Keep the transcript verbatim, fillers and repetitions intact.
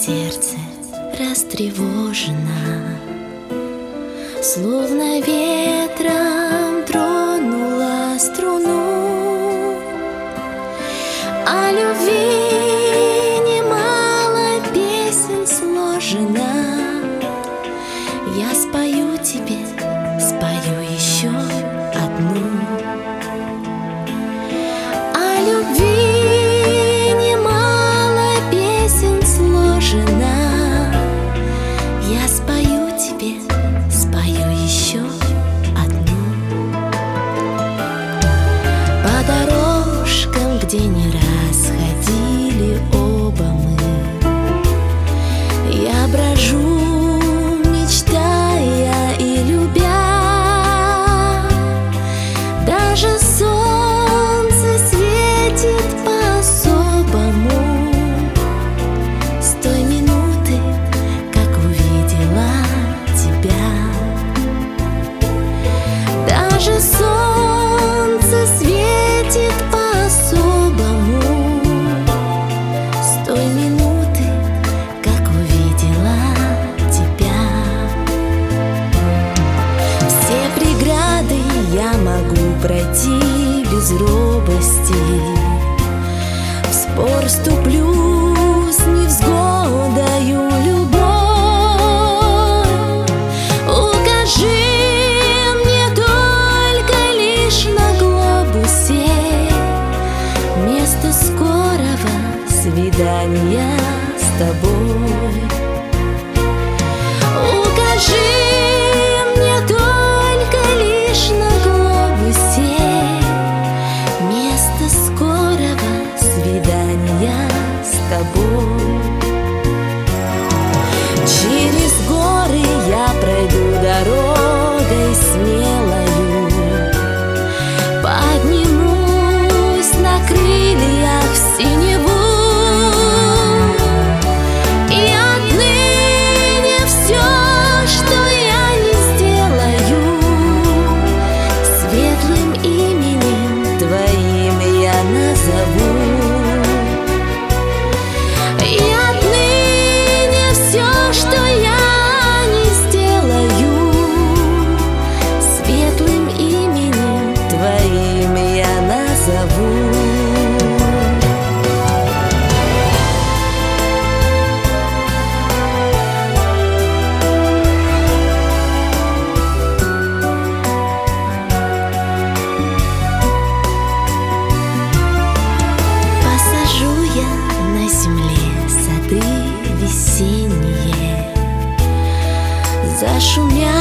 сердце растревожено, словно ветром тронула струну. О любви немало песен сложено. Я спою тебе, спою еще одну. О любви немало песен сложено. Я спою тебе, спою еще одну. По дорожкам, где не раз ходили оба мы, я брожу, мечтая и любя. Даже солнце светит по-особому с той минуты, как увидела тебя. Даже солнце светит по-особому с той минуты, как увидела тебя. Все преграды я могу пройти без робости. В спор вступлю с невзгодою любовь. Укажи мне только лишь на глобусе место скорого свидания с тобой. Укажи мне только лишь на глобусе место скорого свидания с тобой. Через горы я пройду дорогой смелою, поднимусь на крыльях в синеву. И отныне все, что я не сделаю, светлым именем твоим я назову. И отныне все, что я не сделаю, светлым именем твоим я назову. Посажу я на земле сады весенние, зашумят